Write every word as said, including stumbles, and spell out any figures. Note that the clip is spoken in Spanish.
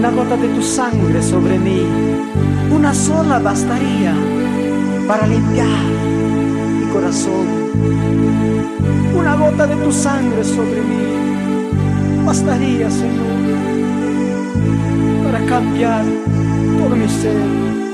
una gota de tu sangre sobre mí, una sola bastaría para limpiar mi corazón. Una gota de tu sangre sobre mí bastaría, Señor, para cambiar todo mi ser.